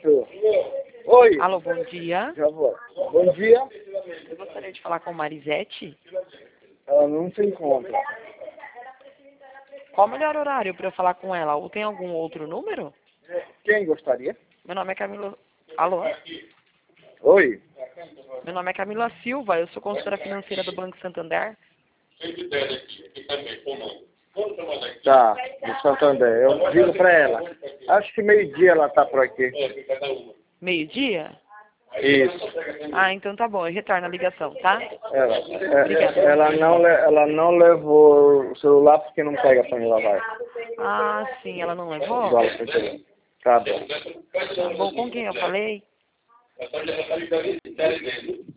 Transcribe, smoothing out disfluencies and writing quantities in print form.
Isso. Oi. Alô, bom dia. Já vou. Bom dia. Eu gostaria de falar com Marisete. Ela não se encontra. Qual o melhor horário para eu falar com ela? Ou tem algum outro número? Quem gostaria? Meu nome é Camila... Alô? Oi. Meu nome é Camila Silva, eu sou consultora financeira do Banco Santander. Tá, do Santander. Eu digo pra ela. Acho que meio-dia ela tá por aqui. Meio-dia? Isso. Ah, então tá bom, eu retorno a ligação, tá? Obrigada. Ela não levou o celular porque não pega pra ela vai. Ah, sim, ela não levou? Tá bom. Tá bom, com quem eu falei?